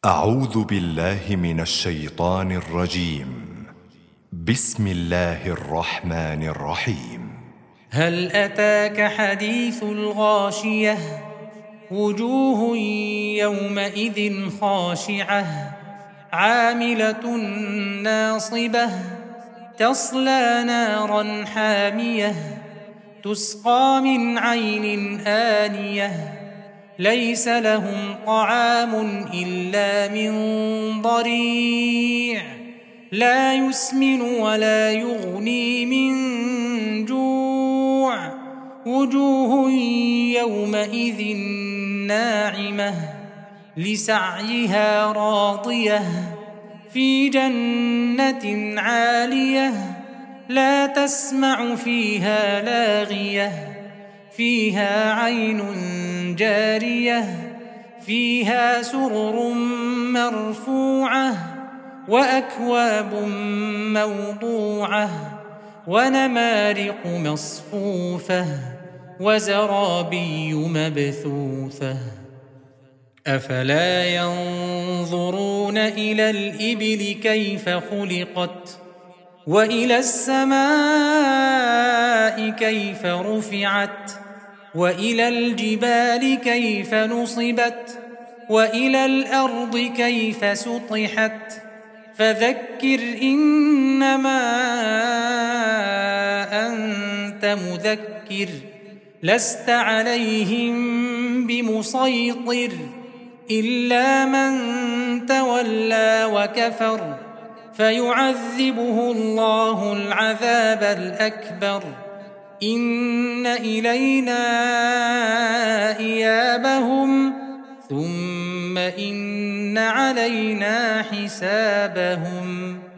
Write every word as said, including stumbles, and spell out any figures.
أعوذ بالله من الشيطان الرجيم. بسم الله الرحمن الرحيم. هل أتاك حديث الغاشية وجوه يومئذ خاشعة عاملة ناصبة تصلى نارا حامية تسقى من عين آنية ليس لهم طعام إلا من ضريع لا يسمن ولا يغني من جوع وجوه يومئذ ناعمة لسعيها راضية في جنة عالية لا تسمع فيها لاغية فيها عين جارية فيها سرر مرفوعة وأكواب موضوعة ونمارق مصفوفة وزرابي مبثوثة أفلا ينظرون إلى الإبل كيف خلقت وإلى السماء كيف رفعت وإلى الجبال كيف نصبت وإلى الأرض كيف سطحت فذكر إنما أنت مذكر لست عليهم بمسيطر إلا من تولى وكفر فيعذبه الله العذاب الأكبر إن إلينا إيابهم ثم إن علينا حسابهم.